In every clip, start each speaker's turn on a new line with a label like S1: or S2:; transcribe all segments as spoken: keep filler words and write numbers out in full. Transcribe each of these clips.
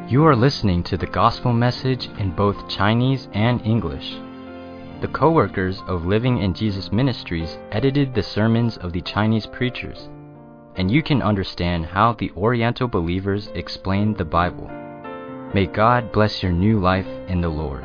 S1: You are listening to the gospel message in both Chinese and English. The co-workers of Living in Jesus Ministries edited the sermons of the Chinese preachers, and you can understand how the Oriental believers explained the Bible. May God bless your new life in the Lord.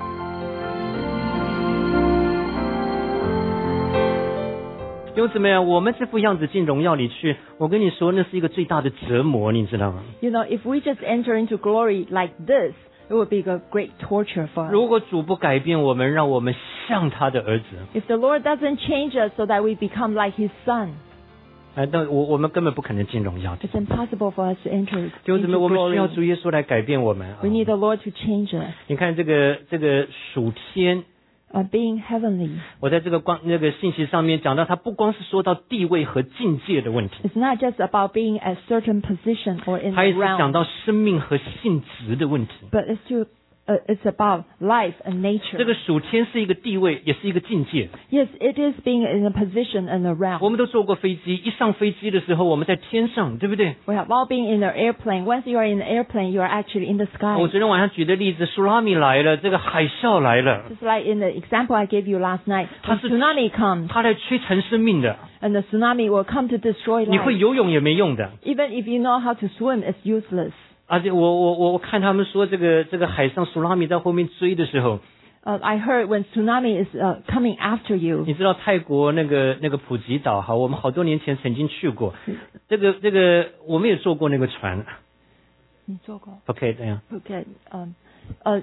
S2: 弟兄姊妹啊，我们这副样子进荣耀里去，我跟你说，那是一个最大的折磨，你知道吗？
S3: You know, if we just enter into glory like this, it would be a great torture for us.
S2: 如果主不改变我们，让我们像他的儿子，
S3: If the Lord doesn't change us so that we become like His Son,
S2: 哎，那我我们根本不可能进荣耀的。
S3: it's impossible for us to enter
S2: 弟兄姊
S3: into
S2: 妹，我们需要
S3: glory.
S2: 主耶稣来改变我们啊！
S3: We need the Lord to change us.
S2: 你看这个这个属天，
S3: Uh, being heavenly,
S2: 我在这个光那个信息上面讲到，它不光是说到地位和境界的问题，
S3: it's not just about being at certain position or in
S2: 它
S3: the
S2: 也是讲
S3: realm,
S2: 到生命和性质的问题。
S3: but it's to uh, it's about life and
S2: 这
S3: nature.
S2: 个属天是一个地位，也是一个境界。
S3: Yes, it is being in a position and a
S2: 我
S3: realm.
S2: 们都坐过飞机，一上飞机的时候，我们在天上，对不对？
S3: We have all been in an airplane. Once you are in an airplane, you are actually in the
S2: 我
S3: sky.
S2: 昨天晚上举的例子，苏拉米来了，这个海啸来了，
S3: Just like in the example I gave you last night,
S2: 它
S3: when
S2: 是
S3: tsunami comes
S2: 它来摧残生命的，
S3: and the tsunami will come to destroy
S2: 你会
S3: life.
S2: 游泳也没用的。
S3: Even if you know how to swim, it's useless.
S2: 而且我我我我看他们说，这个这个海上苏拉米在后面追的时候，
S3: Uh, I heard when tsunami is uh, coming after you.
S2: 你知道泰国那个那个普吉岛哈，我们好多年前曾经去过，这个这个我们也坐过那个船。
S3: 你坐过
S2: OK， 这样。
S3: Phuket, um, uh,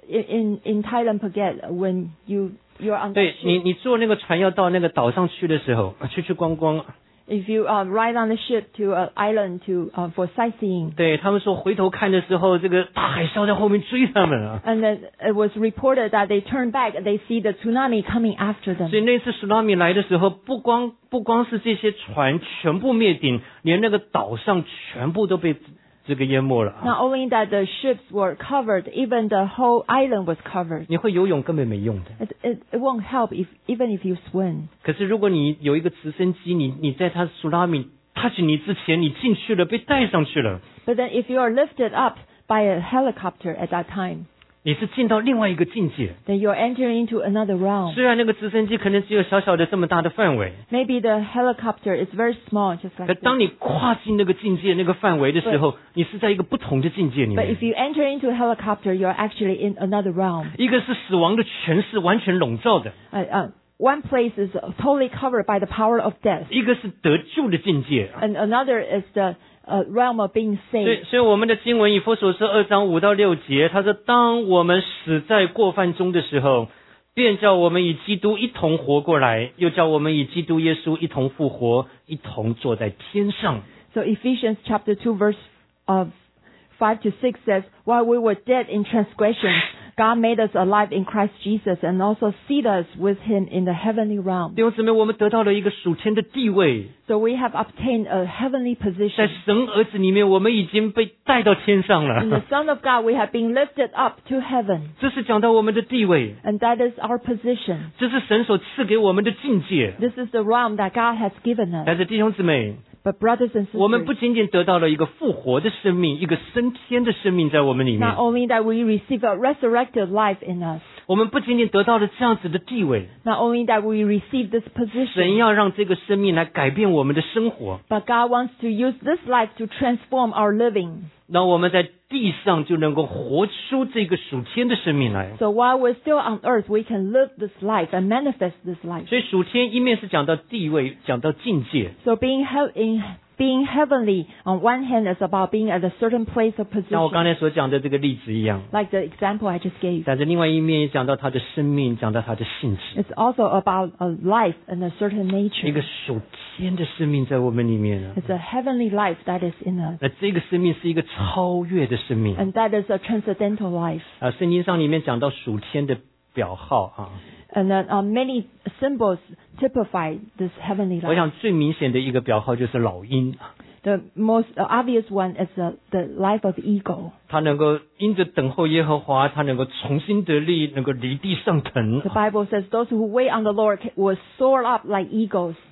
S3: in in Thailand, Phuket, when you you're on the
S2: 对你
S3: ship,
S2: 你坐那个船要到那个岛上去的时候，去去观光。
S3: if you uh, ride on the ship to an island to uh, for sightseeing,
S2: 对他们说回头看的时候，这个大海啸在后面追他们啊。
S3: and then it was reported that they turn back and they see the tsunami coming after them.
S2: 所以那次苏拉米来的时候，不光不光是这些船全部灭顶，连那个岛上全部都被这个淹没了啊。
S3: Not only that the ships were covered, even the whole island was covered.
S2: 你会游泳根本没用的。
S3: It, it, it won't help if even if you swim.
S2: 可是如果你有一个直升机，你你在它苏拉米 touch 你之前，你进去了，被带上去了，
S3: But then if you are lifted up by a helicopter at that time,
S2: 你是进到另外一个境界。
S3: then you're entering into another realm.
S2: 虽然那个直升机可能只有小小的这么大的范围，
S3: Maybe the helicopter is very small, just
S2: 可
S3: like
S2: 当
S3: this.
S2: 你跨进那个境界、那个范围的时候，你是在一个不同的境界里
S3: But
S2: 面
S3: if。you enter into a helicopter, you're actually in another realm.
S2: 一个是死亡的权势完全笼罩的，
S3: Uh, uh, one place is totally covered by the power of death,
S2: 一个是得救的境界。
S3: and another is the uh, realm of being
S2: 所以，
S3: saved.
S2: 所以我们的经文以弗所书二章五到六节，他说：“当我们死在过犯中的时候，便叫我们与基督一同活过来，又叫我们与基督耶稣一同复活，一同坐在天上。”
S3: So Ephesians chapter two verse of five to six says, while we were dead in transgressions, God made us alive in Christ Jesus and also seated us with Him in the heavenly realm.
S2: 弟兄姊妹，我们得到了一个属天的地位，
S3: So we have obtained a heavenly
S2: 在
S3: position.
S2: 神儿子里面，我们已经被带到天上
S3: In the
S2: 了。
S3: Son of God, we have been lifted up to heaven.
S2: 这是讲到我们的地位，
S3: And that is our position.
S2: 这是神所赐给我们的境界。
S3: This is the realm that God has given us.
S2: 但是弟兄姊妹，
S3: But brothers and
S2: 我们不
S3: sisters,
S2: 仅仅得到了一个复活的生命，一个升天的生命在我们里面
S3: not，only that we receive a resurrected life in us,
S2: 我们不仅仅得到了这样子的地位，
S3: not only that we receive this
S2: 神
S3: position,
S2: 要让这个生命来改变我们的生活，
S3: but God wants to use this life to transform our living.
S2: 让我们在地上就能够活出这个属天的生命来。
S3: So while we're still on earth, we can live this life and manifest this life.
S2: 所以属天一面是讲到地位，讲到境界，
S3: So being he- in being heavenly on one hand is about being at a certain place of
S2: 像我刚
S3: position,
S2: 才所讲的这个例子一样。
S3: like the example I just gave.
S2: 但是另外一面也讲到他的生命，讲到他的性质，
S3: It's also about a life and a certain
S2: 一
S3: nature.
S2: 个属天的生命在我们里面啊。
S3: It's a heavenly life that is in us,
S2: 那这个生命是一个超越的生命
S3: and that is a transcendental life.
S2: 啊。圣经上里面讲到属天的表号啊，
S3: And then uh, many symbols typify this heavenly
S2: 我
S3: life.
S2: 想最明显的一个表号就是老鹰，
S3: The most uh, obvious one is the, the life of eagle.
S2: 它能够因着等候耶和华，它能够重新得力，能够离地上腾
S3: The Bible says those who wait on the Lord will soar up like eagles.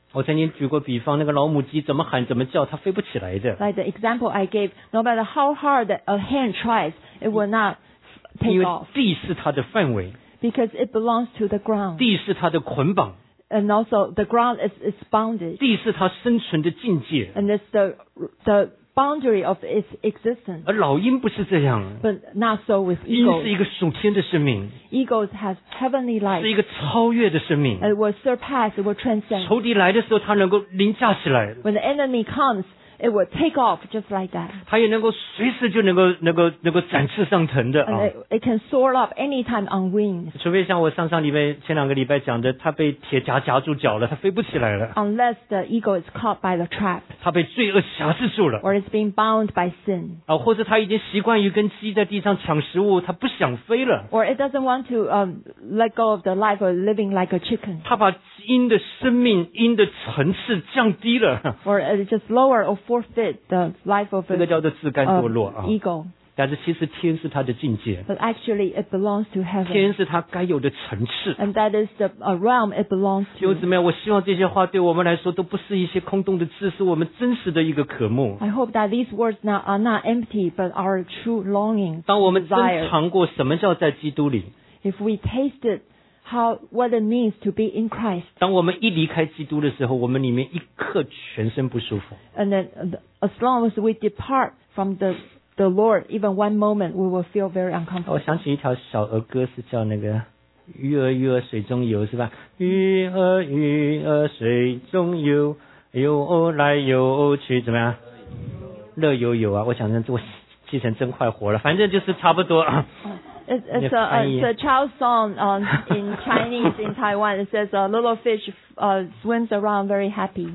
S2: 我曾经举过比方，那个老母鸡怎么喊怎么叫，它飞不起来的，
S3: Like the example I gave, no matter how hard a hen tries, it will not
S2: 因
S3: take
S2: 为
S3: off
S2: 地是它的范围，
S3: because it belongs to the ground.
S2: 地是它的捆绑，
S3: And also the ground is, is bounded.
S2: 地是它生存的境界。
S3: And it's the, the boundary of its existence.
S2: 而老鹰不是这样，
S3: But not so with
S2: 鹰是一
S3: eagles.
S2: 个属天的生命，
S3: Eagles have heavenly
S2: 是一
S3: life.
S2: 个超越的生命。
S3: And it will surpass, it will transcend.
S2: 仇敌来的时候，它能够凌驾起来，
S3: When the enemy comes, it will take off just like that.
S2: 它也能够随时就能够能够能够展翅上腾的
S3: And
S2: 啊。
S3: it, it can soar up anytime on wings.
S2: 除非像我上上礼拜前两个礼拜讲的，它被铁夹夹住脚了，它飞不起来了，
S3: Unless the eagle is caught by the trap
S2: 它被罪恶辖制住了
S3: or is being bound by sin.
S2: 啊，或者它已经习惯于跟鸡在地上抢食物，它不想飞了，
S3: Or it doesn't want to um, let go of the life of living like a chicken.
S2: 它把鹰的生命、鹰的层次降低了，
S3: Or it just lower or forfeit the life of
S2: 这个
S3: an
S2: 叫做自甘堕落
S3: uh,
S2: 啊。
S3: eagle.
S2: 但是其实天是它的境界，
S3: But actually it belongs to heaven.
S2: 天是它该有的层次。
S3: And that is the uh, realm it belongs
S2: 弟兄
S3: to.
S2: 姊妹，我希望这些话对我们来说都不是一些空洞的字，是我们真实的一个渴慕。
S3: I hope that these words now are not empty but are true longing,
S2: 当我们真
S3: desire.
S2: 尝过什么叫在基督里，
S3: If we tasted how what it means to be in Christ,
S2: 当我们一离开基督的时候，我们里面一刻全身不舒服。
S3: and then uh, as long as we depart from the the Lord, even one moment, we will feel very
S2: 我
S3: uncomfortable.
S2: 想起一条小儿歌，是叫那个“鱼儿鱼儿水中游”，是吧？鱼儿鱼儿水中游，游来游去，怎么样？乐悠悠啊！我想成我记成真快活了，反正就是差不多。
S3: It's, it's, a, it's a child song um, in Chinese in Taiwan. It says a little fish uh, swims around very happy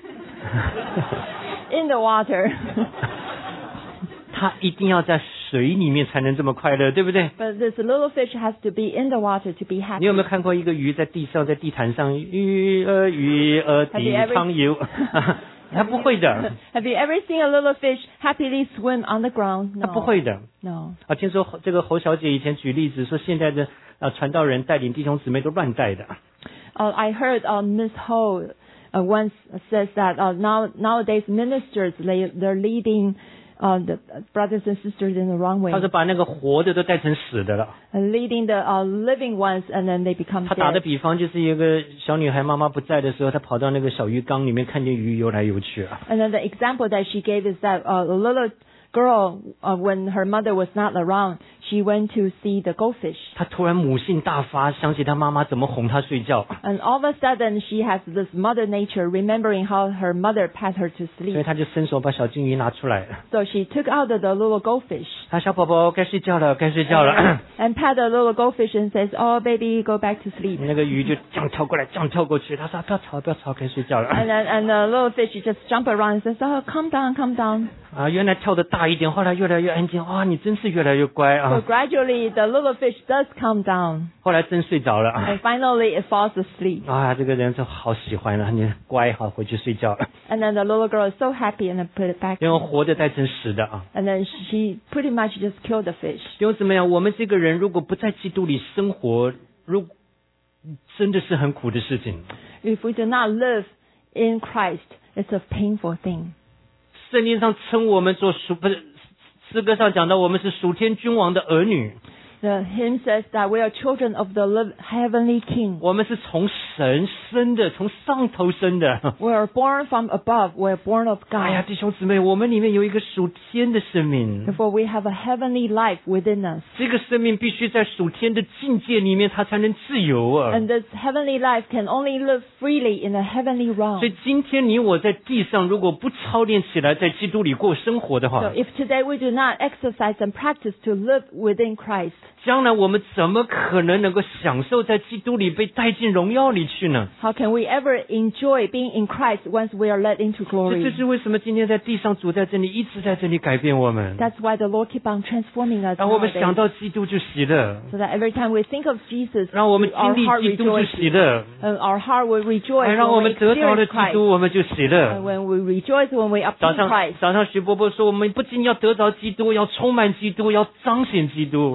S3: in the water.
S2: 它一定要在水里面才能这么快乐，对不对？
S3: But this little fish has to be in the water to be
S2: 你
S3: happy.
S2: 有没有看过一个鱼在地上，在地毯上，鱼儿鱼儿
S3: Have you
S2: 地
S3: ever-
S2: 上游？它不会的，
S3: Have you ever seen a little fish happily swim on the ground?
S2: 它
S3: No.
S2: 不会的。
S3: No.
S2: 啊，听说这个侯小姐以前举例子说，现在的啊传道人带领弟兄姊妹都乱带的。
S3: Uh, I heard uh, Miss Ho uh, once says that uh, now nowadays ministers they they're leading uh, the brothers and sisters in the wrong way,
S2: 他是把那个活的都带成死的了。
S3: and leading the uh, living ones, and then they become
S2: 他打的
S3: dead.
S2: 比方就是一个小女孩妈妈不在的时候，她跑到那个小鱼缸里面，看见鱼游来游去啊。
S3: And then the example that she gave is that uh, a little girl, uh, when her mother was not around, she went to see the goldfish.
S2: 她突然母性大发，想起她妈妈怎么哄她睡觉，
S3: And all of a sudden, she has this mother nature, remembering how her mother pat her to
S2: 所以
S3: sleep.
S2: 她就伸手把小金鱼拿出来。
S3: So she took out the, the little goldfish
S2: 她小宝宝该睡觉了，该睡觉了。
S3: and pat the little goldfish and says, "Oh, baby, go back to sleep."
S2: 那个鱼就这样跳过来，这样跳过去。她说不要吵，不要吵，该睡觉了。
S3: And then and the little fish just jump around and says, "Oh, calm down, calm down."
S2: 啊，原来跳得大一点，后来越来越安静。哇，你真是越来越乖
S3: So
S2: 啊！
S3: gradually, the little fish does calm down,
S2: 后来真睡着了啊！
S3: and finally, it falls asleep.
S2: 啊，这个人就好喜欢了，你乖，好回去睡觉了。
S3: And then the little girl is so happy, and then put it back.
S2: 因为活的带成死的啊！
S3: And then she pretty much just killed the fish.
S2: 弟兄姊妹啊，我们这个人如果不在基督里生活，如真的是很苦的事情。
S3: If we do not live in Christ, it's a painful thing.
S2: 圣经上称我们做属，不是诗歌上讲到我们是属天君王的儿女，
S3: The hymn says that we are children of the liv- heavenly King.
S2: 我们是从神生的，从上头生的。
S3: We are born from above. We are born of
S2: 哎呀，
S3: God.
S2: 弟兄姊妹，我们里面有一个属天的生命，
S3: Therefore, we have a heavenly life within us.
S2: 这个生命必须在属天的境界里面，它才能自由啊。
S3: And this heavenly life can only live freely in a heavenly
S2: 所以
S3: realm.
S2: 今天你我在地上，如果不操练起来，在基督里过生活的
S3: So
S2: 话，
S3: if today we do not exercise and practice to live within Christ,
S2: 将来我们怎么可能能够享受在基督里被带进荣耀里去呢？
S3: how can we ever enjoy being in Christ once we are led into
S2: 这
S3: glory?
S2: 就是为什么今天在地上主在这里一直在这里改变我们，
S3: That's why the Lord keep on transforming us
S2: 让我们
S3: nowadays.
S2: 想到基督就喜乐，
S3: So that every time we think of Jesus,
S2: 让我们
S3: our
S2: 经
S3: heart
S2: 历基督就
S3: rejoices.
S2: 喜乐，
S3: And our heart will
S2: 哎，
S3: rejoice
S2: 让我
S3: when we
S2: 们得着了
S3: experience
S2: 基
S3: Christ.
S2: 督，我们就喜乐
S3: And。when we rejoice when we
S2: 早
S3: obtain
S2: 上
S3: Christ.
S2: 早上徐伯伯说，我们不仅要得着基督，要充满基督，要彰显基督。
S3: Not only that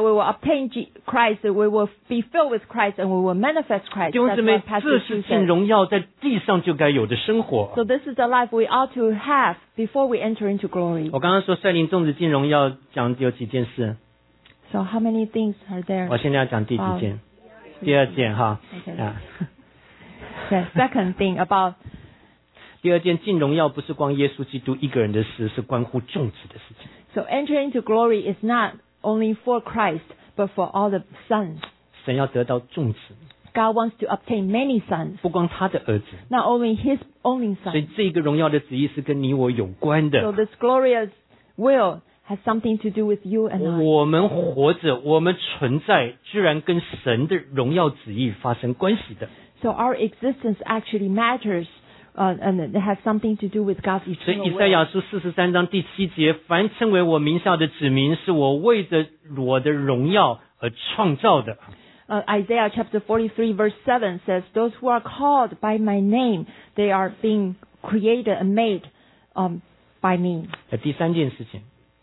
S3: that we will obtain G- Christ, we will be filled with Christ, and we will manifest Christ.
S2: 弟兄
S3: That's
S2: 姊妹，
S3: what Pastor
S2: 这
S3: Chu
S2: 是进
S3: said.
S2: 荣耀在地上就该有的生活。
S3: So this is the life we ought to have before we enter into glory.
S2: 我刚刚说率领众子进荣耀，讲有几件事，
S3: So how many things are there?
S2: 我现在要讲第几件？第二件哈。
S3: Okay.
S2: 啊，
S3: The second thing about
S2: 第二件进荣耀不是光耶稣基督一个人的事，是关乎众子的事情。
S3: so entering into glory is not only for Christ, but for all the sons.
S2: 神要得到众子，
S3: God wants to obtain many sons,
S2: 不光他的儿子，
S3: not only His only
S2: 所以
S3: son.
S2: 这个荣耀的旨意是跟你我有关
S3: So
S2: 的。
S3: this glorious will has something to do with you and I.
S2: 我们活着，我们存在，居然跟神的荣耀旨意发生关系的。
S3: So our existence actually matters, uh, and it has something to do with God's
S2: 所以
S3: eternal
S2: 以赛亚
S3: will.
S2: 书四十三章第七节，凡称为我名下的子民，是我为着我的荣耀而创造的。
S3: Uh, Isaiah chapter forty-three verse seven says, "Those who are called by my name, they are being created and made um, by me."
S2: 呃第三件事情，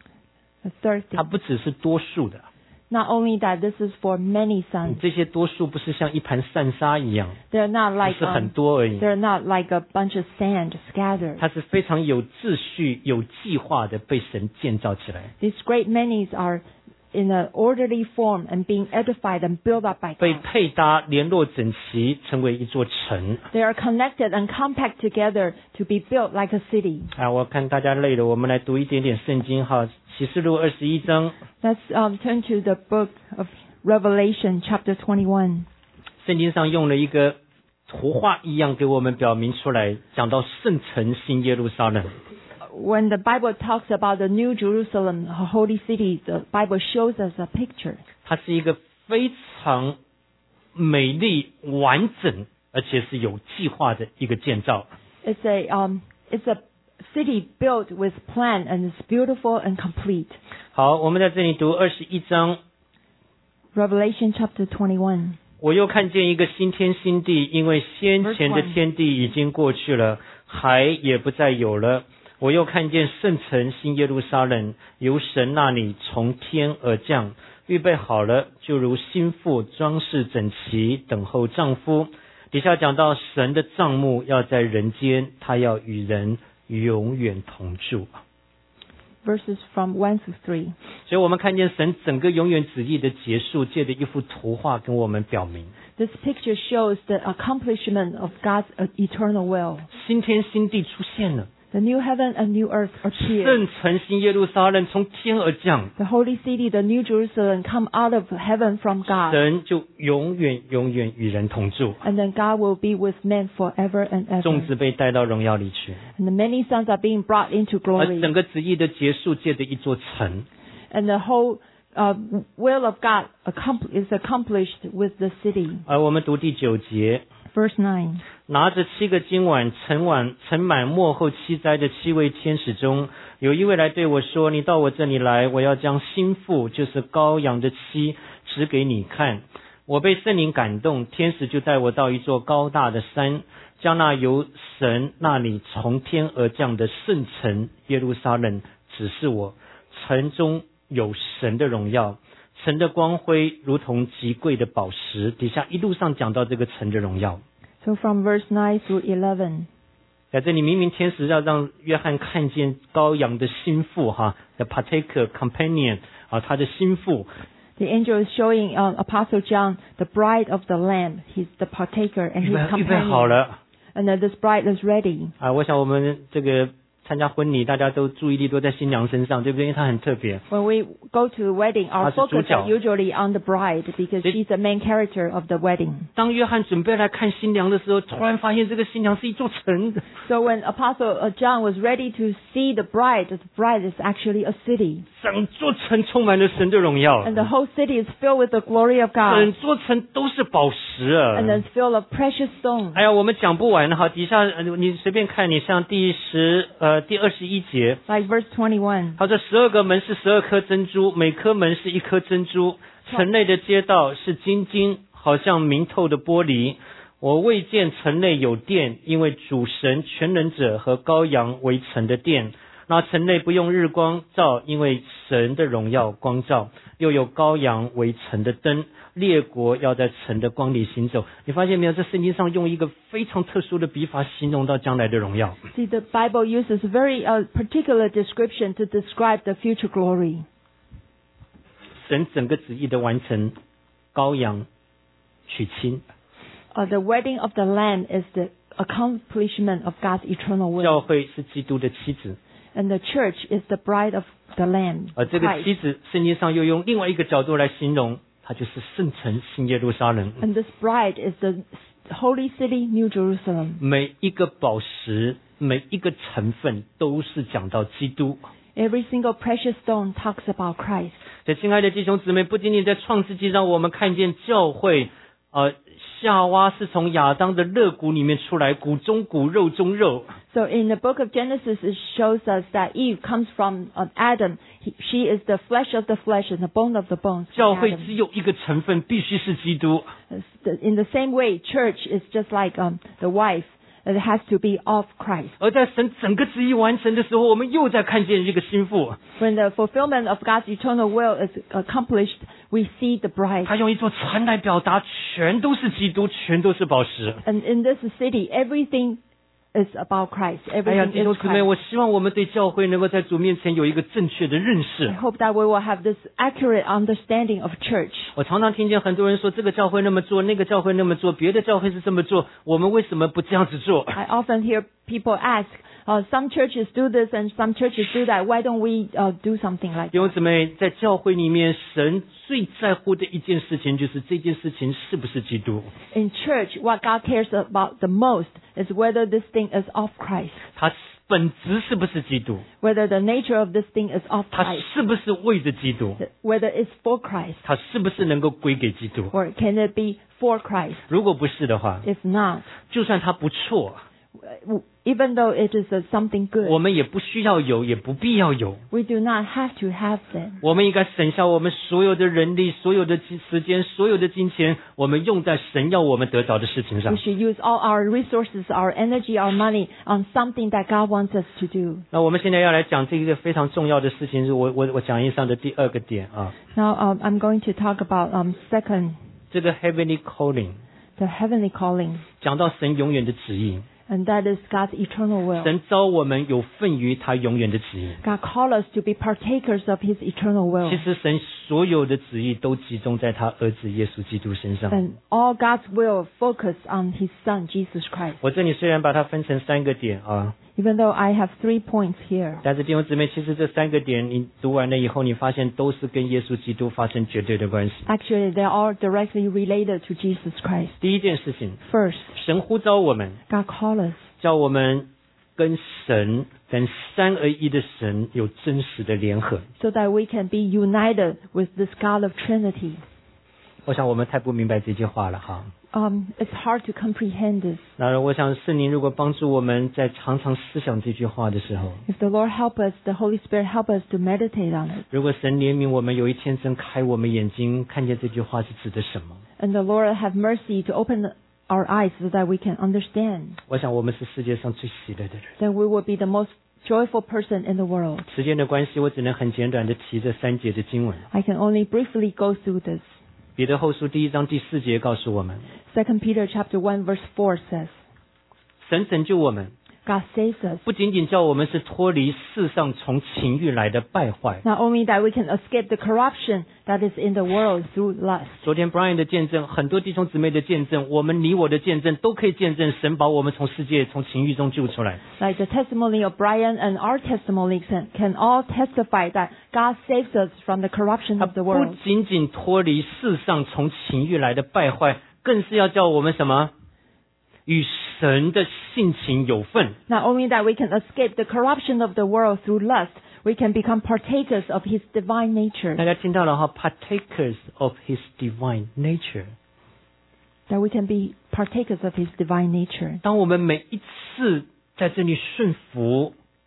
S3: The third
S2: 它
S3: thing,
S2: 不只是多数的，
S3: not only that, this is for many sons.
S2: 这些多数不是像一盘散沙一样，
S3: They're not
S2: 不
S3: like
S2: 是很
S3: um,
S2: 多而已，
S3: they're not like a bunch of sand scattered.
S2: 它是非常有秩序、有计划的被神建造起来，
S3: These great manys are in an orderly form and being edified and built up by
S2: 被
S3: God.
S2: 配搭、联络整齐，成为一座城。
S3: They are connected and compact together to be built like a city.
S2: 啊，我看大家累了，我们来读一点点圣经哈，启示录二十一章，
S3: Let's um, turn to the book of Revelation, chapter twenty-one.
S2: 圣经上用了一个图画一样给我们表明出来，讲到圣城新耶路撒冷。
S3: When the Bible talks about the New Jerusalem, a holy city, the Bible shows us a picture.
S2: 它是一个非常美丽、完整，而且是有计划的一个建造。
S3: It's a um, it's a city built with plan and it's beautiful and complete.
S2: 好，我们在这里读二十一章。
S3: Revelation chapter twenty-one.
S2: 我又看见一个新天新地，因为先前的天地已经过去了，海也不再有了。我又看见圣城新耶路撒冷由神那里从天而降，预备好了，就如新妇装饰整齐，等候丈夫。底下讲到神的帐幕要在人间，他要与人永远同住。
S3: Verses from one to three.
S2: 所以我们看见神整个永远旨意的结束，借着一幅图画跟我们表明，
S3: This picture shows the accomplishment of God's uh, eternal will.
S2: 新天新地出现了。
S3: The new heaven and new earth appear.
S2: 圣城新耶路撒冷从天而降，
S3: The holy city, the new Jerusalem, come out of heaven from God.
S2: 神就永远永远与人同住。
S3: And then God will be with men forever and
S2: 众
S3: ever.
S2: 子被带到荣耀里去，
S3: And the many sons are being brought into
S2: 而
S3: glory.
S2: 整个旨意的结束借着一座城。
S3: And the whole uh, will of God accompl- is accomplished with the city.
S2: 而我们读第九节，
S3: Verse nine.
S2: 拿着七个金碗盛碗盛满末后七灾的七位天使中，有一位来对我说：“你到我这里来，我要将新妇，就是羔羊的妻，指给你看。”我被圣灵感动，天使就带我到一座高大的山，将那由神那里从天而降的圣城耶路撒冷指示我。城中有神的荣耀，城的光辉如同极贵的宝石。底下一路上讲到这个城的荣耀。
S3: So from verse nine through eleven.
S2: 在这里，明明天使要让约翰看见羔羊的心腹哈 ，the partaker companion 啊，他的心腹。
S3: The angel is showing uh, Apostle John the bride of the Lamb. He's the partaker and
S2: 预
S3: his
S2: 备预备好
S3: companion.
S2: 了
S3: And that this bride is ready.
S2: 啊！我想我们这个参加婚礼，大家都注意力都在新娘身上，对不对？因为她很特别。
S3: When we go to the wedding, our
S2: 她是主
S3: focus
S2: 角。
S3: are usually on the bride because
S2: It-
S3: she's the main character of the wedding.
S2: 当约翰准备来看新娘的时候，突然发现这个新娘是一座城。
S3: So when Apostle uh, John was ready to see the bride, the bride is actually a city.
S2: 整座城充满了神的荣耀，
S3: And the whole city is filled with the glory of
S2: 整
S3: God.
S2: 座城都是宝石啊！
S3: And it's filled of precious stones.
S2: 哎呀，我们讲不完哈。底下呃你随便看，你像第十呃第二十一节。
S3: Like verse twenty-one.
S2: 他说十二个门是十二颗珍珠，每颗门是一颗珍珠。城内的街道是晶晶，好像明透的玻璃。我未见城内有殿，因为主神全能者和羔羊为城的殿。 那城内不用日光照，因为神的荣耀光照，又有羔羊为城的灯，列国要在城的光里行走。你发现没有，这圣经上用一个非常特殊的笔法形容到将来的荣耀。
S3: See, the Bible uses very uh, particular description to describe the future glory.
S2: 神整个旨意的完成，羔羊娶亲，
S3: Uh, the wedding of the Lamb is the accomplishment of God's eternal will.
S2: 教会是基督的妻子，
S3: And the church is the bride of the Lamb.
S2: 而这个
S3: Christ.
S2: 妻子，圣经上又用另外一个角度来形容，它就是圣城新耶路撒冷。
S3: And this bride is the holy city, New Jerusalem.
S2: 每一个宝石，每一个成分都是讲到基督。
S3: Every single precious stone talks about Christ.
S2: 所以亲爱的弟兄姊妹，不仅仅在创世纪让我们看见教会，呃，夏娃是从亚当的肋骨里面出来，骨中骨，肉中肉。
S3: So in the book of Genesis, it shows us that Eve comes from uh, Adam. He, she is the flesh of the flesh and the bone of the bones.
S2: 教
S3: from
S2: 会
S3: Adam.
S2: 只有一个成分，必须是基督。
S3: In the same way, church is just like um, the wife. It has to be of Christ.
S2: 而在神整个旨意完成的时候，我们又在看见这个心腹，
S3: When the fulfillment of God's eternal will is accomplished, we see the bride.
S2: 他用一座城来表达，全都是基督，全都是宝石。
S3: And in this city, everything is about Christ.
S2: 哎呀，
S3: Everything
S2: 弟兄
S3: is
S2: 姊妹，
S3: Christ.
S2: 我希望我们对教会能够在主面前有一个正确的认
S3: I
S2: 识。
S3: hope that we will have this accurate understanding of church.
S2: 我常常听见很多人说，这个教会那么做，那个教会那么做，别的教会是这么做，我们为什么不这样子做？
S3: I often hear people ask, uh, some churches do this and some churches do that. Why don't we uh, do something like
S2: 弟兄
S3: that?
S2: 姊妹，在教会里面，神最在乎的一件事情就是这件事情是不是基督。
S3: In church, what God cares about the most is whether this thing is of Christ,
S2: 它本质是不是基督？
S3: whether the nature of this thing is of
S2: 它
S3: Christ,
S2: 是不是为着基督？
S3: whether it's for Christ,
S2: 它是不是能够归给基督？
S3: or can it be for Christ?
S2: 如果不是的话，
S3: If not,
S2: 就算它不错，
S3: even though it is uh, something
S2: 我
S3: good,
S2: 们也不需要有，也不必要有。
S3: we do not have to have them.
S2: 我们应该省下我们所有的人力、所有的时间、所有的金钱，我们用在神要我们得着的事情
S3: We
S2: 上。
S3: should use all our resources, our energy, our money on something that God wants us to do.
S2: 那我们现在要来讲这一个非常重要的事情，是我我我讲义上的第二个点啊，
S3: Now um, I'm going to talk about um, second,
S2: 这个 heavenly calling，
S3: the heavenly calling,
S2: 讲到神永远的旨意，
S3: and that is God's eternal will.
S2: 神召我们有份于他永远的旨意。
S3: God called us to be partakers of His eternal will.
S2: 其实神所有的旨意都集中在他儿子耶稣基督身上。
S3: And all God's will focus on His Son, Jesus Christ.
S2: 我这里虽然把它分成三个点啊，
S3: Even though I have three points here,
S2: 但是弟兄姊妹，其实这三个点你读完了以后，你发现都是跟耶稣基督发生绝对的关系。
S3: actually they are all directly related to Jesus Christ.
S2: 第一件事情，
S3: First,
S2: 神呼召我们，
S3: God called us
S2: 叫我们跟神、跟三而一的神有真实的联合。
S3: so that we can be united with this God of Trinity.
S2: 我想我们太不明白这句话了哈。
S3: Um, it's hard to comprehend this.
S2: 那我想圣灵如果帮助我们在常常思想这句话的时候，
S3: If the Lord help us, the Holy Spirit help us to meditate on it.
S2: 如果神怜悯我们，有一天真开我们眼睛，看见这句话是指的什么，
S3: And the Lord have mercy to open our eyes so that we can understand.
S2: 我想我们是世界上最喜乐的人。
S3: Then we will be the most joyful person in the world.
S2: 时间的关系，我只能很简短的提这三节的经文。
S3: I can only briefly go through this.
S2: 彼得后书第一章第四节告诉我们，
S3: Second Peter chapter one verse four says,
S2: 神拯救我们，
S3: God saves us.
S2: 不仅仅叫我们是脱离世上从情欲来的败坏。
S3: Not only that we can escape the corruption that is in the world through lust.
S2: 昨天 Brian 的见证，很多弟兄姊妹的见证，我们你我的见证，都可以见证神把我们从世界、从情欲中救出来。
S3: Like the testimony of Brian and our testimony can, can all testify that God saves us from the corruption
S2: 他
S3: of the
S2: 不
S3: world.
S2: 仅仅脱离世上从情欲来的败坏，更是要叫我们什么？与神的性情有份。
S3: Not only that we can escape the corruption of the world through lust, we can become partakers of His divine
S2: 大
S3: nature.
S2: 家听到了哈 ，partakers of His divine nature。
S3: That we can be partakers of His divine nature.
S2: 当我们每一次在这里顺服，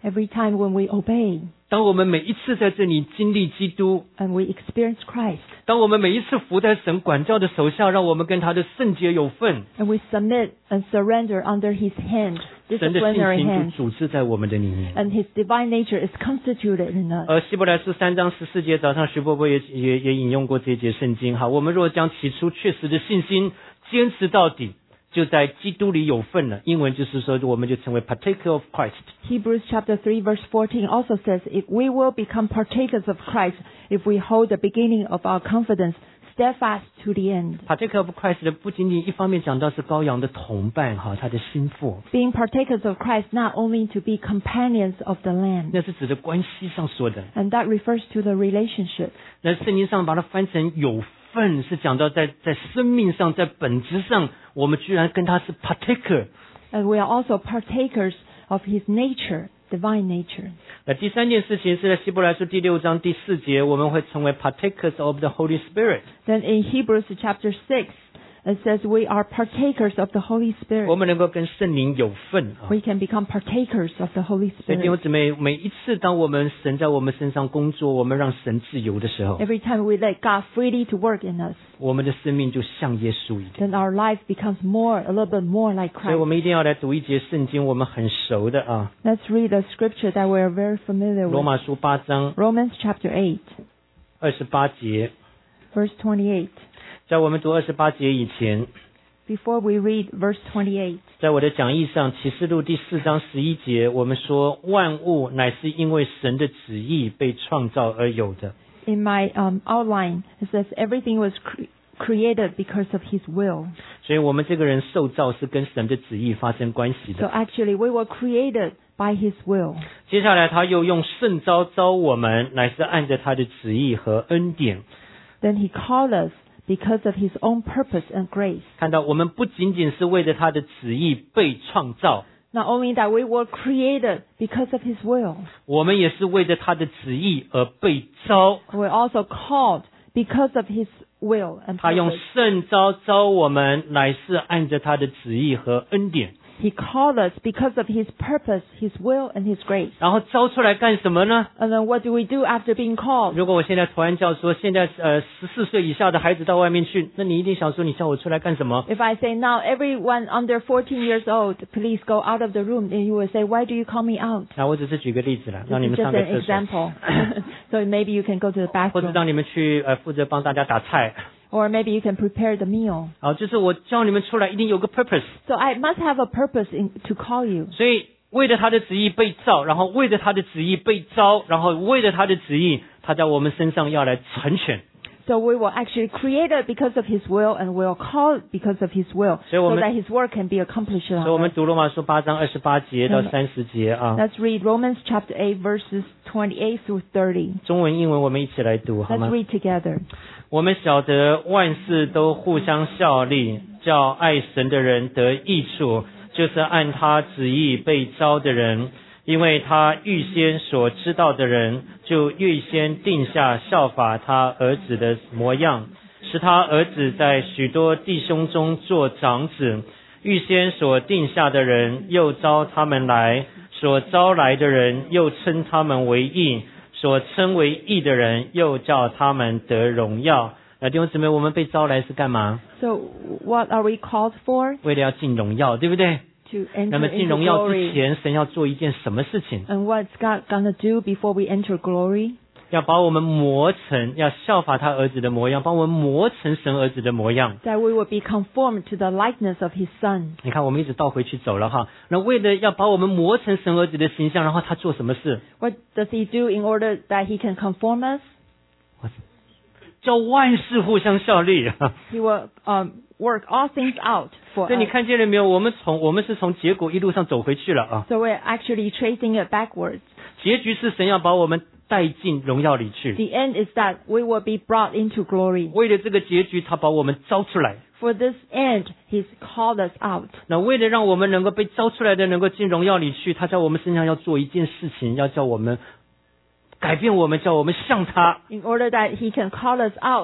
S3: Every time when we obey
S2: 当我们每一次在这里经历基督，
S3: and we experience Christ
S2: 当我们每一次服在神管教的手下，让我们跟他的圣洁有份，
S3: and we submit and surrender under His hand,
S2: 神的性
S3: disciplinary
S2: 情
S3: hand,
S2: 就主治在我们的里面。
S3: and His divine nature is constituted in us.
S2: 而希伯来书三章十四节，早上徐伯伯也也也引用过这一节圣经。好，我们若将起初确实的信心坚持到底，就在基督里有份了。英文就是说，我们就成为 partaker of Christ。
S3: Hebrews chapter three verse fourteen also says, if we will become partakers of Christ, if we hold the beginning of our confidence steadfast to the end.
S2: partaker of Christ 的不仅仅一方面讲到是羔羊的同伴哈，他的心腹，
S3: Being partakers of Christ not only to be companions of the Lamb,
S2: 那是指的关系上说的。
S3: and that refers to the relationship.
S2: 那圣经上把它翻成有份，是讲到在在生命上，在本质上，我们居然跟他是 partaker。
S3: And we are also partakers of His nature, divine nature.
S2: 那第三件事情是在希伯来书第六章第四节，我们会成为 partakers of the Holy Spirit。
S3: Then in Hebrews chapter six, it says we are partakers of the Holy
S2: 我
S3: Spirit.
S2: 们能够跟圣灵有份啊。
S3: We can become partakers of the Holy
S2: 所以弟兄
S3: Spirit.
S2: 姊妹，每一次当我们神在我们身上工作，我们让神自由的时候，
S3: Every time we let God freely to work in us,
S2: 我们的生命就像耶稣一点。
S3: then our life becomes more, a little bit more like
S2: 所以我
S3: Christ.
S2: 们一定要来读一节圣经，我们很熟的啊，
S3: Let's read a scripture that we are very familiar
S2: 罗
S3: with.
S2: 马书八章
S3: Romans chapter eight,
S2: 二十八节。
S3: verse twenty-eight.
S2: 在我们读二十八节以前，
S3: Before we read verse twenty-eight,
S2: 在我的讲义上，启示录第四章十一节，我们说万物乃是因为神的旨意被创造而有的。
S3: in my um, outline, it says everything was cre- created because of His will.
S2: 所以我们这个人受造是跟神的旨意发生关系
S3: So
S2: 的。
S3: actually, we were created by His will.
S2: 接下来他又用圣召召我们，乃是按着他的旨意和恩典。
S3: Then He called us because of His own purpose and grace.
S2: 看到我们不仅仅是为了他的旨意被创造，
S3: Not only that, we were created because of His will.
S2: 我们也是为着他的旨意而被召。
S3: We're also called because of His will and
S2: 他用
S3: purpose.
S2: 圣召召我们，乃是按着他的旨意和恩典。
S3: He called us because of His purpose, His will, and His grace.
S2: 然后召出来干什么呢？
S3: And then what do we do after being called?
S2: 如果我现在突然叫说，现在呃十四岁以下的孩子到外面去，那你一定想说，你叫我出来干什么？
S3: If I say now everyone under fourteen years old, please go out of the room, then you will say, why do you call me out?
S2: 那我只是举个例子了，让你
S3: This
S2: 们
S3: is
S2: 上
S3: just
S2: 个
S3: an
S2: 厕所，
S3: example. So maybe you can go to the
S2: 或者
S3: bathroom,
S2: 让你们去呃负责帮大家打菜。
S3: or maybe you can prepare the meal.
S2: 好，就是我叫你们出来，一定有个 purpose。
S3: So I must have a purpose in, to call you.
S2: 所以为了他的旨意被造，然后为了他的旨意被召，然后为了他的旨意，他在我们身上要来成全。
S3: So we were actually created because of His will, and we are called because of His will,
S2: 所以我
S3: so
S2: 们
S3: that His work can be accomplished
S2: 所以
S3: on
S2: 我们
S3: us.
S2: 读罗马书八章二十八节到三十节啊，
S3: Let's read Romans chapter eight, verses twenty-eight through thirty.
S2: 中文、英文我们一起来读好
S3: Let's
S2: 吗？
S3: read together.
S2: 我们晓得万事都互相效力，叫爱神的人得益处，就是按他旨意被召的人。因为他预先所知道的人，就预先定下效法他儿子的模样，使他儿子在许多弟兄中做长子。预先所定下的人，又招他们来；所招来的人，又称他们为义；所称为义的人，又叫他们得荣耀。那弟兄姊妹，我们被招来是干嘛？
S3: So what are we called for?
S2: 为了要进荣耀，对不对？
S3: To
S2: 那
S3: enter
S2: 么进
S3: into
S2: 荣耀之
S3: glory.
S2: 前，神要做一件什么事情？
S3: And what's God gonna do before we enter glory?
S2: 要把我们磨成，要效法他儿子的模样，把我们磨成神儿子的模样。
S3: That we will be conformed to the likeness of His Son.
S2: 你看，我们一直倒回去走了哈。那为了要把我们磨成神儿子的形象，然后他做什么事？
S3: What does He do in order that He can conform us?
S2: 叫万事互相效力。
S3: He will um, work all things out for
S2: 所以你
S3: us.
S2: 看见了没有？我们从我们是从结果一路上走回去了啊。
S3: So we're actually tracing it backwards.
S2: 结局是神要把我们带进荣耀里去。
S3: The end is that we will be brought into glory.
S2: 为了这个结局，他把我们招出来。
S3: For this end, He's called us out.
S2: 那为了让我们能够被招出来的，能够进荣耀里去，他在我们身上要做一件事情，要叫我们改变我们，叫我们像他。
S3: In order that He can call us out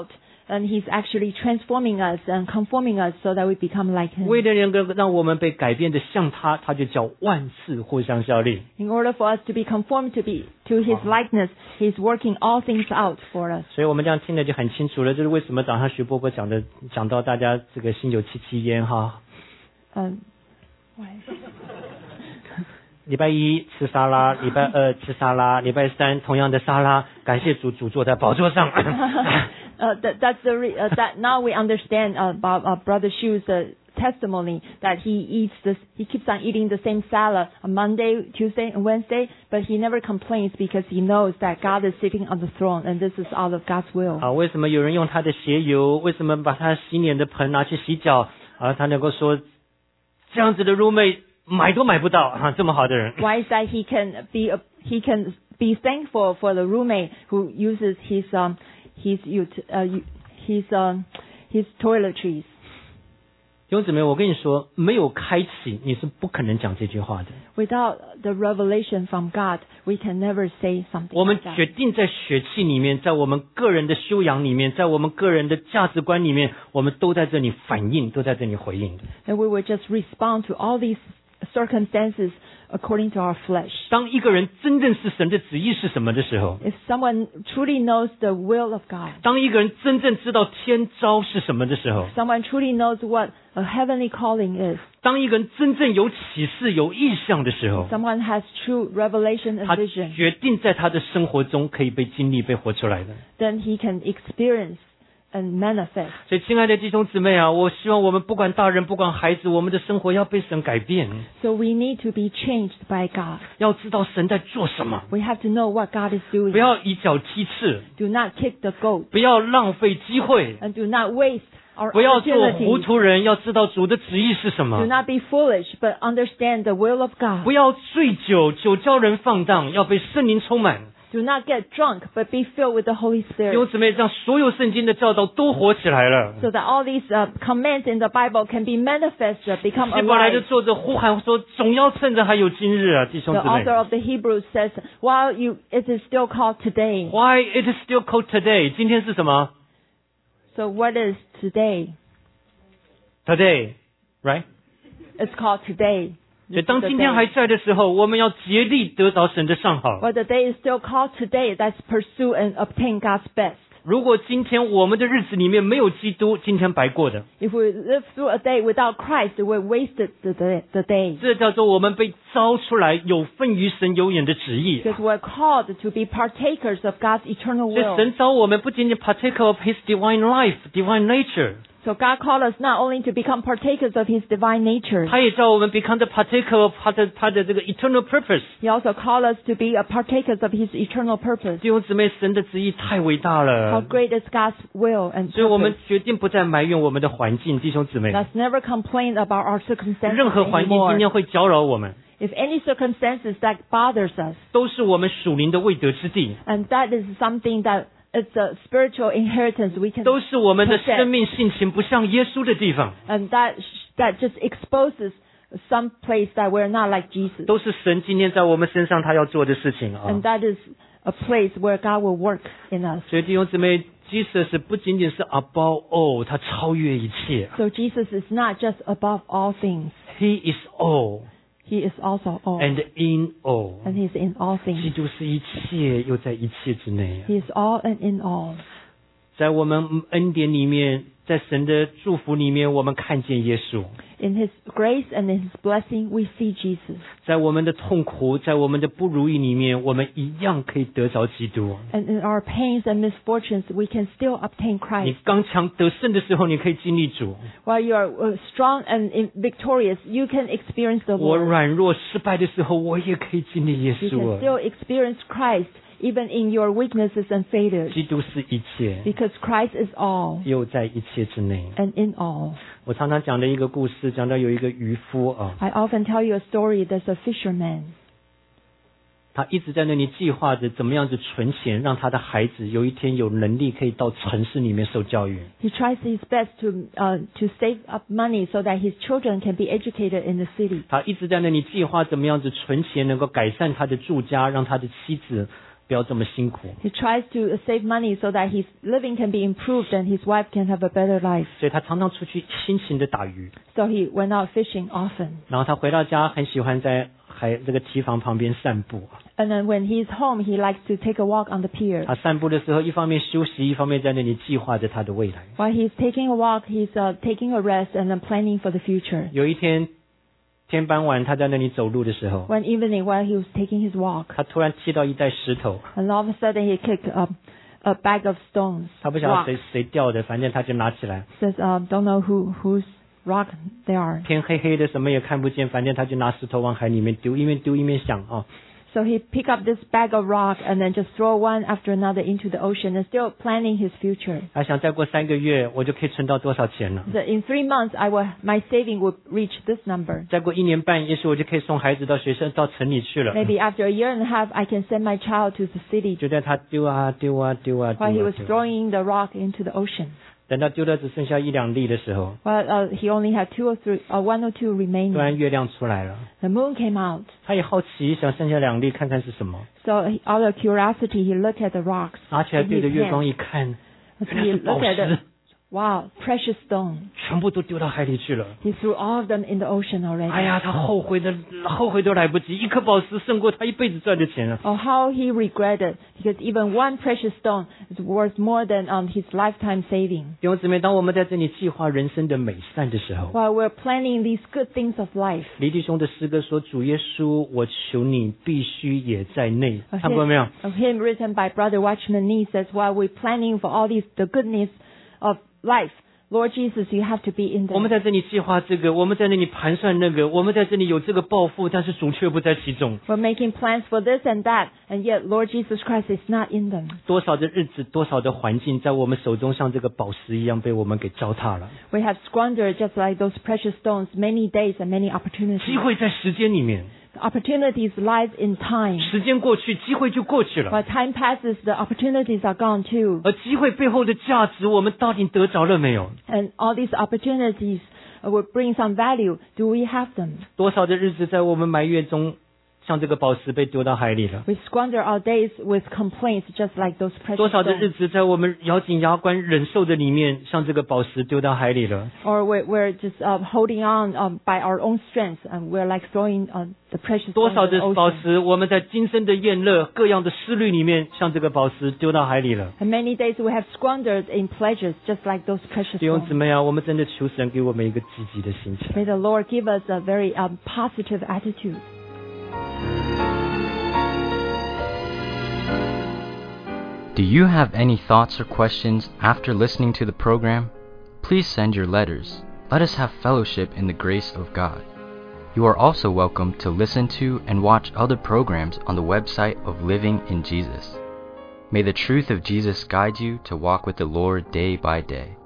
S3: And He's actually transforming us and conforming us so that we become like Him.
S2: 为了能够让我们被改变的像他，他就叫万事互相效力。
S3: In order for us to be conformed to be to His likeness, He's working all things out for us.
S2: 所以我们这样听的就很清楚了，这是为什么早上徐伯伯讲的，讲到大家这个心有戚戚焉哈。
S3: Um, why?
S2: 礼拜一吃沙拉，礼拜二吃沙拉，礼拜三同样的沙拉，感谢主，主坐在宝座上。
S3: Uh, that, that's the re, uh, that now we understand uh, about uh, Brother Shu's uh, testimony that he eats this, he keeps on eating the same salad on Monday, Tuesday, and Wednesday, but he never complains because he knows that God is sitting on the throne and this is out of God's will.
S2: 啊，为什么有人用他的鞋油？为什么把他洗脸的盆拿去洗脚？啊，他能够说这样子的 roommate 买都买不到啊，这么好的人。
S3: Why is that he can be a, he can be thankful for the roommate who uses his um his ut- uh, his um his toiletries.
S2: 弟兄姊妹，我跟你说，没有开启，你是不可能讲这句话的。
S3: Without the revelation from God, we can never say something
S2: 我们
S3: like that.
S2: 决定在血气里面，在我们个人的修养里面，在我们个人的价值观里面，我们都在这里反应，都在这里回应的。
S3: And we will just respond to all these circumstances according to our flesh.
S2: 当一个人真正是神的旨意是什么的时候，
S3: If someone truly knows the will of God,
S2: 当一个人真正知道天召是什么的时候，
S3: someone truly knows what a heavenly calling is,
S2: 当一个人真正有启示、有意向的时候，
S3: someone has true revelation and
S2: 他
S3: vision,
S2: 决定在他的生活中可以被经历、被活出来的。
S3: then he can experience and manifest.
S2: 所以，亲爱的弟兄姊妹啊，我希望我们不管大人、不管孩子，我们的生活要被神改变，
S3: So we need to be changed by God.
S2: 要知道神在做什么，
S3: We have to know what God is
S2: 不
S3: doing.
S2: 要以脚踢刺，
S3: Do not kick the goat
S2: 不要浪费机会，
S3: and do not waste our
S2: 不要做糊
S3: opportunities.
S2: 涂人，要知道主的旨意是什
S3: Do
S2: 么。
S3: not be foolish, but understand the will of God.
S2: 不要醉酒，酒叫人放荡，要被圣灵充满。
S3: Do not get drunk, but be filled with the Holy
S2: 弟兄
S3: Spirit.
S2: 姊妹，让所有圣经的教导都活起来了。
S3: So that all these uh, commands in the Bible can be manifested, become
S2: 希伯来的
S3: alive.
S2: 作者呼喊说：“总要趁着还有今日啊，弟兄
S3: The
S2: 姊妹。”
S3: author of the Hebrews says, while you, it is still called today.
S2: Why it is still called today？ 今天是什么
S3: So what is today?
S2: ？Today, right？
S3: It's called today.
S2: 所以当今天还在的时候，我们要竭力得着神的上好。
S3: But the day is still called today. That's pursue and obtain God's best.
S2: 如果今天我们的日子里面没有基督，今天白过的。
S3: If we live through a day without Christ, we wasted the day. The day.
S2: 这叫做我们被招出来，有份于神有眼的旨意。
S3: Because we're called to be partakers of God's eternal
S2: 所以
S3: will.
S2: 神招我们不仅仅 partaker of His divine life, divine nature，
S3: So God called us not only to become partakers of His divine nature,
S2: 他也叫我们 become the partaker of 他的他的这个 eternal purpose。
S3: He also called us to be a partakers of His eternal purpose.
S2: 弟兄姊妹，神的旨意太伟大
S3: How
S2: 了，
S3: great is God's will and
S2: 所以我们
S3: purpose.
S2: 决定不再埋怨我们的环境，弟兄姊妹。
S3: Let's never complain about our circumstances
S2: 任何环境今
S3: anymore.
S2: 天会搅扰我们，
S3: If any circumstances that bothers us,
S2: 都是我们属灵的未得之地，
S3: and that is something that it's a spiritual inheritance we can,
S2: 都是我们的
S3: possess.
S2: 生命性情不像耶稣的地方，
S3: and that that just exposes some place that we're not like Jesus.
S2: 都是神今天在我们身上他要做的事情啊
S3: And。that is a place where God will work in us.
S2: 所以弟兄姊妹 ，Jesus 不仅仅是 above all，他超越一切
S3: So Jesus is not just above all things.
S2: ，He is all
S3: He is also all.
S2: and in all。
S3: And He is in all
S2: 基
S3: things.
S2: 督是一切，又在一切之内。
S3: He is all and in all.
S2: 在我们恩典里面，在神的祝福里面，我们看见耶稣；
S3: In His grace and in His blessing, we see Jesus.
S2: 在我们的痛苦，在我们的不如意里面，我们一样可以得着基督。
S3: And in our pains and misfortunes, we can still obtain
S2: 你
S3: Christ.
S2: 刚强得胜的时候，你可以经历主；
S3: While you are uh, strong and in- victorious, you can experience the
S2: 我
S3: Lord.
S2: 软弱失败的时候，我也可以经历耶
S3: You
S2: 稣
S3: can
S2: 啊。
S3: still experience Christ even in your weaknesses and failures.
S2: 基督是一切，
S3: Because Christ is all
S2: 又在一切之内。
S3: and in all.
S2: 我常常讲的一个故事，讲到有一个渔夫啊，
S3: I often tell you a story. There's a fisherman.
S2: 他一直在那里计划着怎么样子存钱，让他的孩子有一天有能力可以到城市里面受教育。
S3: He tries his best to uh, to save up money so that his children can be educated in the city.
S2: 他一直在那里计划怎么样子存钱，能够改善他的住家，让他的妻子不要这么辛苦。
S3: He tries to save money so that his living can be improved and his wife can have a better life.
S2: 所以他常常出去辛勤的打鱼，
S3: So he went out fishing often.
S2: 然后他回到家很喜欢在海这个堤防旁边散步。
S3: And then when he's home, he likes to take a walk on the pier.
S2: 他散步的时候，一方面休息，一方面在那里计划着他的未来。
S3: While he's taking a walk, he's uh, taking a rest and then planning for the future.
S2: 有一天天傍晚，他在那里走路的时候，
S3: One evening while he was taking his walk,
S2: 他突然踢到一袋石头，
S3: and all of a sudden he kicked a, a bag of stones.
S2: 他不晓得
S3: Rock.
S2: 谁谁掉的，反正他就拿起来。
S3: Says, uh, don't know who whose rock they are.
S2: 天黑黑的，什么也看不见，反正他就拿石头往海里面丢，一面丢一面想啊，
S3: So he picked up this bag of rock and then just throw one after another into the ocean and still planning his future.
S2: 他想再过三个月我就可以存到多少钱了，
S3: So in three months, I will, my saving would reach this number.
S2: 再过一年半，也许我就可以送孩子到学校到城里去了。
S3: Maybe after a year and a half, I can send my child to the city
S2: 就在他丢啊丢啊丢啊丢
S3: while he
S2: 啊
S3: was
S2: 丢啊，
S3: throwing the rock into the ocean.
S2: 等到丢的只剩下一两粒的时候，
S3: Well, uh, he only had two or three, uh, one or two
S2: 突
S3: remaining.
S2: 然月亮出来了，
S3: The moon came out.
S2: 他也好奇，想剩下两粒看看是什么，
S3: So he- out of curiosity, he looked at the rocks
S2: 拿起来
S3: in
S2: 对着
S3: his
S2: 月光
S3: hand.
S2: 一看，
S3: As
S2: 原来
S3: he
S2: 是宝
S3: looked at
S2: 石
S3: it,，wow, precious stone.
S2: 全部都丢到海里去了。
S3: He threw all of them in the ocean already.
S2: 哎呀，他后悔的后悔都来不及，一颗宝石胜过他一辈子赚的钱啊！
S3: Oh, how he regretted, because even one precious stone is worth more than um, his lifetime saving.
S2: 弟兄姊妹，当我们在这里计划人生的美善的时候，
S3: While we're planning these good things of life,
S2: 李弟兄的诗歌说：“主耶稣，我求你必须也在内。”
S3: a
S2: 看过没有？
S3: hymn, a hymn written by Brother Watchman Nee says, while we're planning for all these the goodness of life, Lord Jesus, you have to be in
S2: 我们
S3: there.
S2: 在这里计划这个，我们在那里盘算那个，我们在这里有这个抱负，但是主却不在其中。
S3: We're making plans for this and that, and yet Lord Jesus Christ is not in them.
S2: 多少的日子，多少的环境，在我们手中像这个宝石一样被我们给糟蹋了。
S3: We have squandered, just like those precious stones, many days and many
S2: 机
S3: opportunities.
S2: 会在时间里面，
S3: The opportunities lies in time.
S2: 时间过去，机会就过去了。
S3: While time passes, the opportunities are gone too.
S2: 而机会背后的价值，我们到底得着了没有？
S3: And all these opportunities uh, will bring some value. Do we have them?
S2: 多少的日子在我们埋怨中，像这个宝石被丢到海里了？
S3: We squander our days with complaints, just like those precious
S2: 多少的日
S3: stones.
S2: 子在我们咬紧牙关忍受的里面，像这个宝石丢到海里了？
S3: Or we're, we're just uh, holding on um, by our own strength, and we're like throwing uh, the precious
S2: 多
S3: stones
S2: 少
S3: in the
S2: 的宝
S3: ocean.
S2: 石，我们在今生的宴乐、各样的思虑里面，像这个宝石丢到海里了？
S3: And many days we have squandered in pleasures, just like those precious
S2: 弟兄姊
S3: stones.
S2: 妹啊，我们真的求神给我们一个积极的心情。
S3: May the Lord give us a very um, positive attitude.
S1: Do you have any thoughts or questions after listening to the program? Please send your letters. Let us have fellowship in the grace of God. You are also welcome to listen to and watch other programs on the website of Living in Jesus. May the truth of Jesus guide you to walk with the Lord day by day.